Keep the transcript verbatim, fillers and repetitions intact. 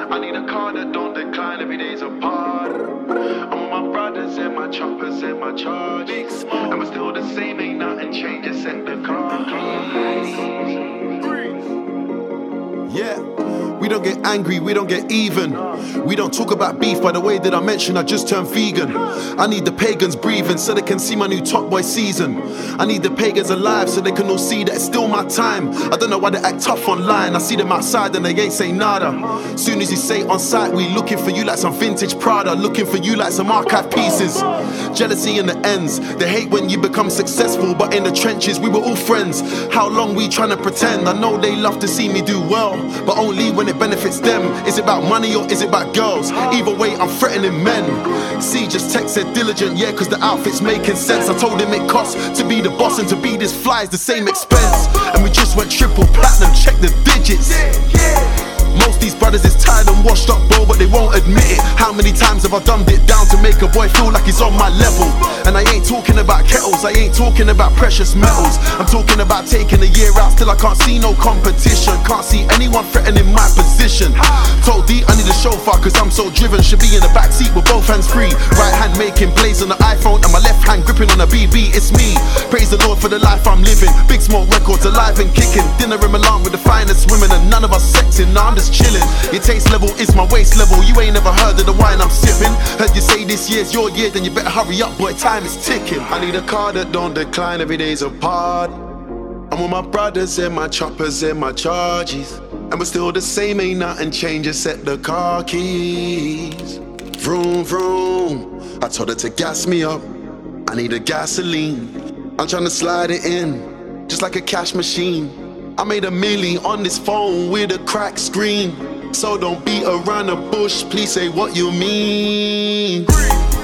I need a car that don't decline, every day's a part. I'm with my brothers and my choppers and my charges, and we're still the same, ain't nothing changed, just set the car clean. Yeah, we don't get angry, we don't get even. We don't talk about beef, by the way that I mentioned I just turned vegan. I need the pagans breathing so they can see my new Top Boy season. I need the pagans alive so they can all see that it's still my time. I don't know why they act tough online, I see them outside and they ain't say nada. Soon as you say on site, we looking for you like some vintage Prada, looking for you like some archive pieces. Jealousy in the ends, they hate when you become successful, but in the trenches we were all friends. How long we trying to pretend? I know they love to see me do well, but only when it benefits them. Is it about money or is it about girls? Either way, I'm threatening men. See, just text said diligent, yeah, cause the outfit's making sense. I told him it costs to be the boss, and to be this fly is the same expense. And we just went triple platinum, check the digits. Most these brothers is tired and washed up, bro, but they won't admit it. How many times have I dumbed it down to make a boy feel like he's on my level? And I ain't talking about kettles, I ain't talking about precious metals. I'm talking about taking a year out, still I can't see no competition. Can't see anyone threatening my position. Told D I need a chauffeur cause I'm so driven. Should be in the backseat with both hands free. Right hand making plays on the iPhone and my left hand gripping on a B B. It's me, praise the Lord for the life I'm living. Big Smoke Records alive and kicking. Dinner in Milan with the finest women, and none of us sexing, nah, I'm just chilling. Your taste level is my waist level. You ain't never heard of the wine I'm sipping. Heard you say this year's your year, then you better hurry up, boy, time is ticking. I need a car that don't decline, every day's a part. I'm with my brothers and my choppers and my charges, and we're still the same, ain't nothing changed, just set the car keys. Vroom, vroom, I told her to gas me up, I need a gasoline. I'm trying to slide it in, just like a cash machine. I made a milli on this phone with a cracked screen. So don't beat around the bush, please say what you mean.